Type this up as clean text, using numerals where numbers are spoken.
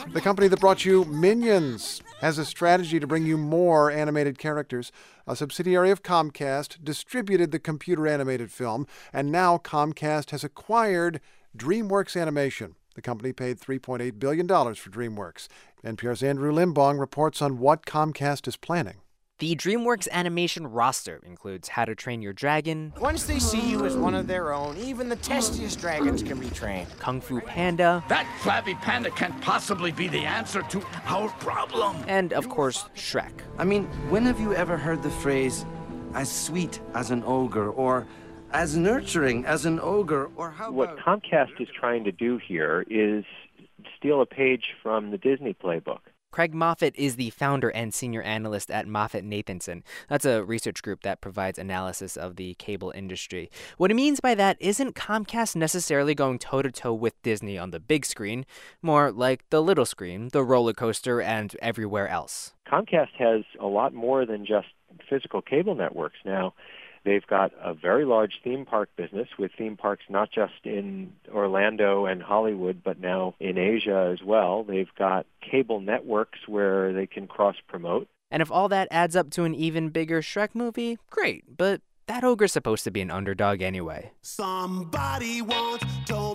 The company that brought you Minions has a strategy to bring you more animated characters. A subsidiary of Comcast distributed the computer-animated film, and now Comcast has acquired DreamWorks Animation. The company paid $3.8 billion for DreamWorks. NPR's Andrew Limbong reports on what Comcast is planning. The DreamWorks Animation roster includes How to Train Your Dragon. Once they see you as one of their own, even the testiest dragons can be trained. Kung Fu Panda. That flabby panda can't possibly be the answer to our problem. And, of course, Shrek. I mean, when have you ever heard the phrase, as sweet as an ogre, or as nurturing as an ogre, or how What Comcast is trying to do here is steal a page from the Disney playbook. Craig Moffett is the founder and senior analyst at MoffettNathanson. That's a research group that provides analysis of the cable industry. What he means by that isn't Comcast necessarily going toe-to-toe with Disney on the big screen, more like the little screen, the roller coaster, and everywhere else. Comcast has a lot more than just physical cable networks now. They've got a very large theme park business with theme parks not just in Orlando and Hollywood, but now in Asia as well. They've got cable networks where they can cross-promote. And if all that adds up to an even bigger Shrek movie, great. But that ogre's supposed to be an underdog anyway. Somebody once told